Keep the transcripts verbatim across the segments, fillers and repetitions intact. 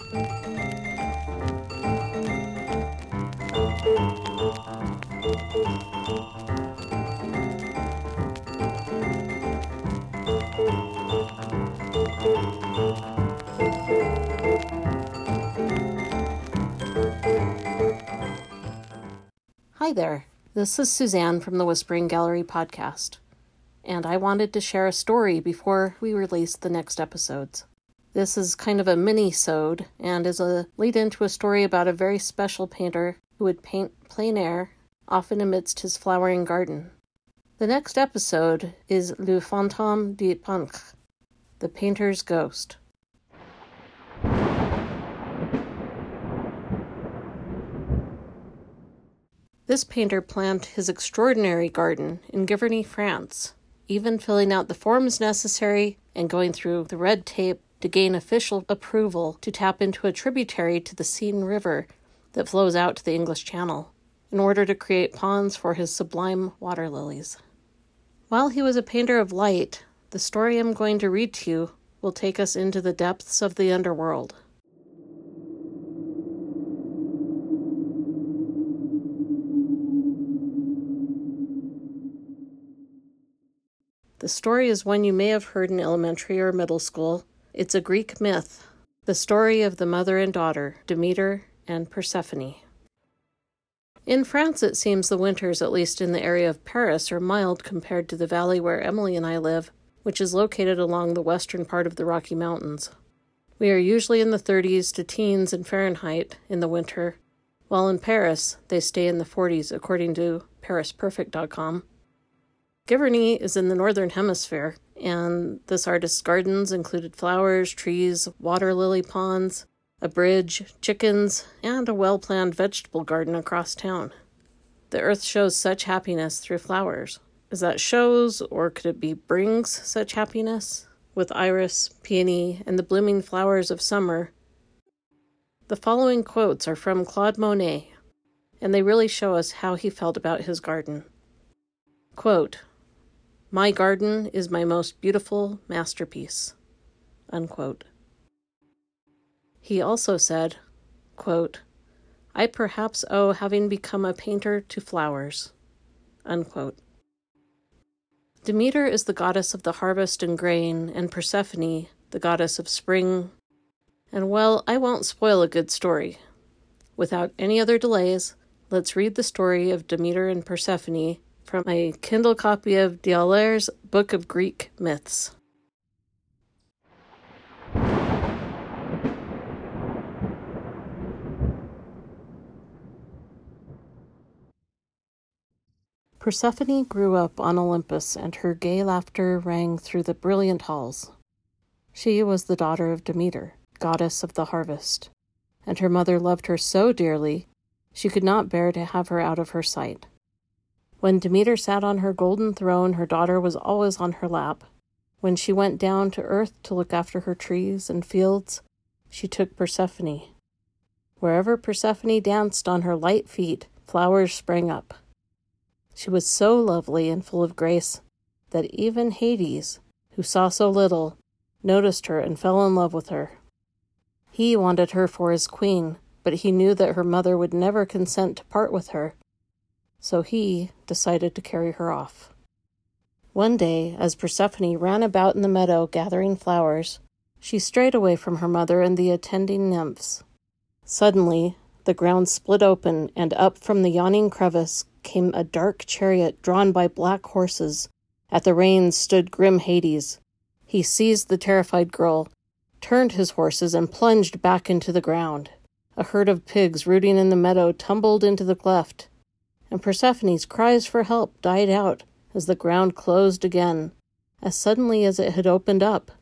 Hi there, this is Suzanne from the Whispering Gallery podcast, and I wanted to share a story before we release the next episodes. This is kind of a mini-sode and is a lead-in to a story about a very special painter who would paint plein air, often amidst his flowering garden. The next episode is Le Fantôme du Peintre, the painter's ghost. This painter planned his extraordinary garden in Giverny, France, even filling out the forms necessary and going through the red tape to gain official approval to tap into a tributary to the Seine River that flows out to the English Channel, in order to create ponds for his sublime water lilies. While he was a painter of light, the story I'm going to read to you will take us into the depths of the underworld. The story is one you may have heard in elementary or middle school. It's a Greek myth, the story of the mother and daughter, Demeter and Persephone. In France, it seems the winters, at least in the area of Paris, are mild compared to the valley where Emily and I live, which is located along the western part of the Rocky Mountains. We are usually in the thirties to teens in Fahrenheit in the winter, while in Paris, they stay in the forties according to Paris Perfect dot com. Giverny is in the northern hemisphere, and this artist's gardens included flowers, trees, water lily ponds, a bridge, chickens, and a well-planned vegetable garden across town. The earth shows such happiness through flowers. Is that shows, or could it be brings such happiness? With iris, peony, and the blooming flowers of summer. The following quotes are from Claude Monet, and they really show us how he felt about his garden. Quote, "My garden is my most beautiful masterpiece." Unquote. He also said, quote, "I perhaps owe having become a painter to flowers." Unquote. Demeter is the goddess of the harvest and grain, and Persephone, the goddess of spring. And well, I won't spoil a good story. Without any other delays, let's read the story of Demeter and Persephone from a Kindle copy of D'Aulaire's Book of Greek Myths. Persephone grew up on Olympus, and her gay laughter rang through the brilliant halls. She was the daughter of Demeter, goddess of the harvest, and her mother loved her so dearly she could not bear to have her out of her sight. When Demeter sat on her golden throne, her daughter was always on her lap. When she went down to earth to look after her trees and fields, she took Persephone. Wherever Persephone danced on her light feet, flowers sprang up. She was so lovely and full of grace that even Hades, who saw so little, noticed her and fell in love with her. He wanted her for his queen, but he knew that her mother would never consent to part with her. So he decided to carry her off. One day, as Persephone ran about in the meadow gathering flowers, she strayed away from her mother and the attending nymphs. Suddenly, the ground split open, and up from the yawning crevice came a dark chariot drawn by black horses. At the reins stood grim Hades. He seized the terrified girl, turned his horses, and plunged back into the ground. A herd of pigs rooting in the meadow tumbled into the cleft, and Persephone's cries for help died out as the ground closed again, as suddenly as it had opened up.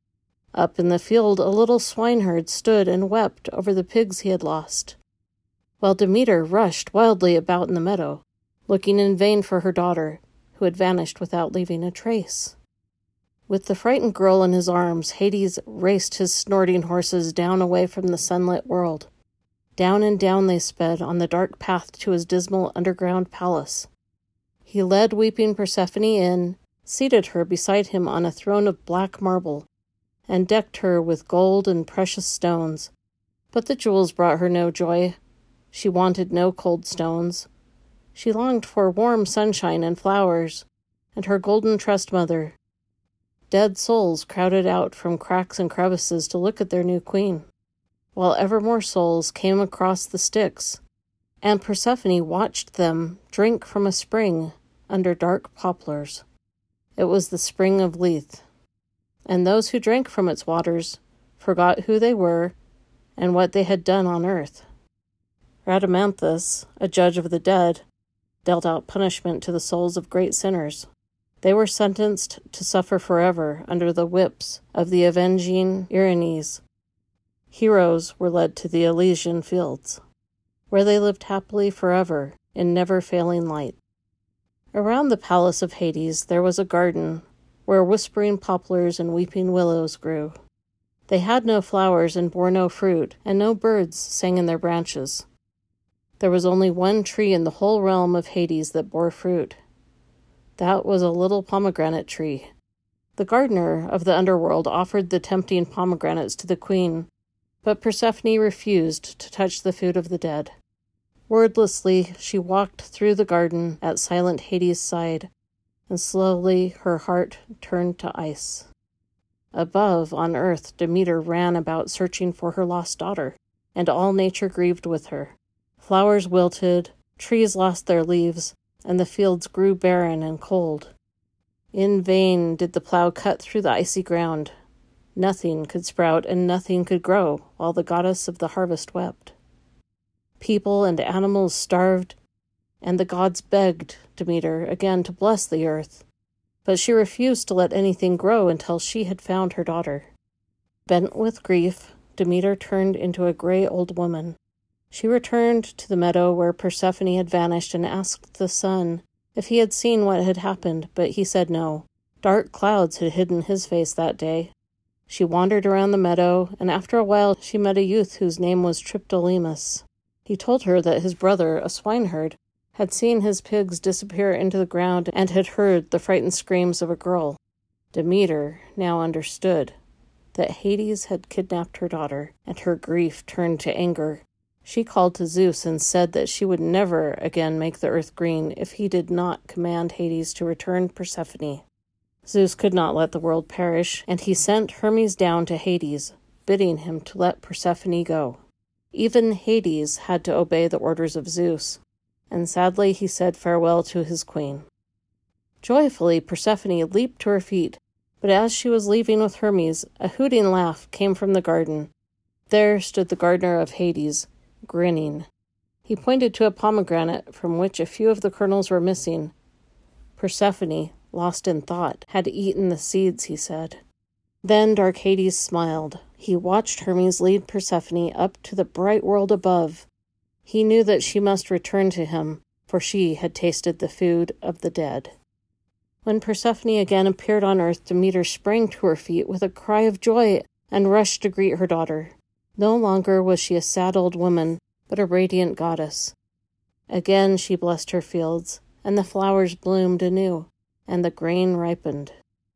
Up in the field a little swineherd stood and wept over the pigs he had lost, while Demeter rushed wildly about in the meadow, looking in vain for her daughter, who had vanished without leaving a trace. With the frightened girl in his arms, Hades raced his snorting horses down away from the sunlit world. Down and down they sped on the dark path to his dismal underground palace. He led weeping Persephone in, seated her beside him on a throne of black marble, and decked her with gold and precious stones, But the jewels brought her no joy. She wanted no cold stones. She longed for warm sunshine and flowers, and her golden trust mother. Dead souls crowded out from cracks and crevices to look at their new queen, while ever more souls came across the Styx, and Persephone watched them drink from a spring under dark poplars. It was the spring of Lethe, and those who drank from its waters forgot who they were and what they had done on earth. Rhadamanthus, a judge of the dead, dealt out punishment to the souls of great sinners. They were sentenced to suffer forever under the whips of the avenging Erinyes. Heroes were led to the Elysian fields, where they lived happily forever in never-failing light. Around the palace of Hades there was a garden where whispering poplars and weeping willows grew. They had no flowers and bore no fruit, and no birds sang in their branches. There was only one tree in the whole realm of Hades that bore fruit. That was a little pomegranate tree. The gardener of the underworld offered the tempting pomegranates to the queen, but Persephone refused to touch the food of the dead. Wordlessly, she walked through the garden at silent Hades' side, and slowly her heart turned to ice. Above, on earth, Demeter ran about searching for her lost daughter, and all nature grieved with her. Flowers wilted, trees lost their leaves, and the fields grew barren and cold. In vain did the plow cut through the icy ground. Nothing could sprout and nothing could grow, while the goddess of the harvest wept. People and animals starved, and the gods begged Demeter again to bless the earth, but she refused to let anything grow until she had found her daughter. Bent with grief, Demeter turned into a gray old woman. She returned to the meadow where Persephone had vanished and asked the sun if he had seen what had happened, but he said no. Dark clouds had hidden his face that day. She wandered around the meadow, and after a while she met a youth whose name was Triptolemus. He told her that his brother, a swineherd, had seen his pigs disappear into the ground and had heard the frightened screams of a girl. Demeter now understood that Hades had kidnapped her daughter, and her grief turned to anger. She called to Zeus and said that she would never again make the earth green if he did not command Hades to return Persephone. Zeus could not let the world perish, and he sent Hermes down to Hades, bidding him to let Persephone go. Even Hades had to obey the orders of Zeus, and sadly he said farewell to his queen. Joyfully, Persephone leaped to her feet, but as she was leaving with Hermes, a hooting laugh came from the garden. There stood the gardener of Hades, grinning. He pointed to a pomegranate from which a few of the kernels were missing. Persephone, lost in thought, had eaten the seeds, he said. Then dark Hades smiled. He watched Hermes lead Persephone up to the bright world above. He knew that she must return to him, for she had tasted the food of the dead. When Persephone again appeared on earth, Demeter sprang to her feet with a cry of joy and rushed to greet her daughter. No longer was she a sad old woman, but a radiant goddess. Again she blessed her fields, and the flowers bloomed anew, and the grain ripened.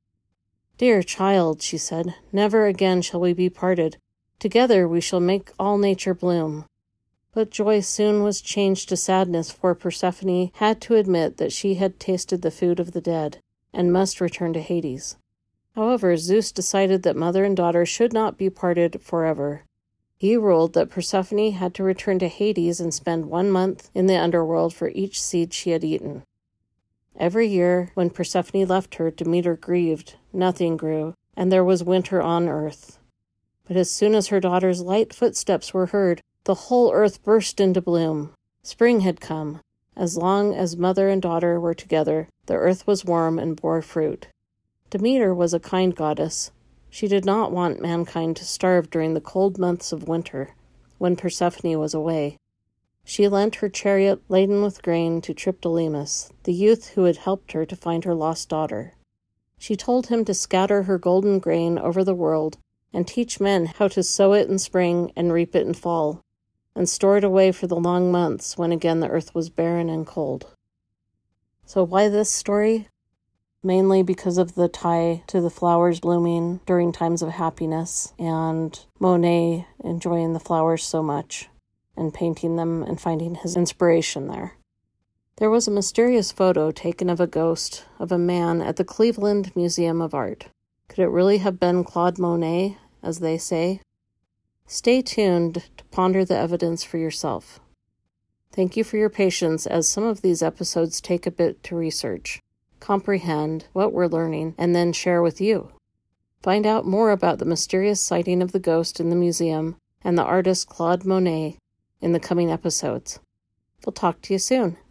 "Dear child," she said, "never again shall we be parted. Together we shall make all nature bloom." But joy soon was changed to sadness, for Persephone had to admit that she had tasted the food of the dead, and must return to Hades. However, Zeus decided that mother and daughter should not be parted forever. He ruled that Persephone had to return to Hades and spend one month in the underworld for each seed she had eaten. Every year, when Persephone left her, Demeter grieved. Nothing grew, and there was winter on earth. But as soon as her daughter's light footsteps were heard, the whole earth burst into bloom. Spring had come. As long as mother and daughter were together, the earth was warm and bore fruit. Demeter was a kind goddess. She did not want mankind to starve during the cold months of winter, when Persephone was away. She lent her chariot laden with grain to Triptolemus, the youth who had helped her to find her lost daughter. She told him to scatter her golden grain over the world and teach men how to sow it in spring and reap it in fall, and store it away for the long months when again the earth was barren and cold. So why this story? mainly because of the tie to the flowers blooming during times of happiness and Monet enjoying the flowers so much and painting them and finding his inspiration there. There was a mysterious photo taken of a ghost of a man at the Cleveland Museum of Art. Could it really have been Claude Monet, as they say? Stay tuned to ponder the evidence for yourself. Thank you for your patience, as some of these episodes take a bit to research, comprehend what we're learning, and then share with you. Find out more about the mysterious sighting of the ghost in the museum and the artist Claude Monet in the coming episodes. We'll talk to you soon.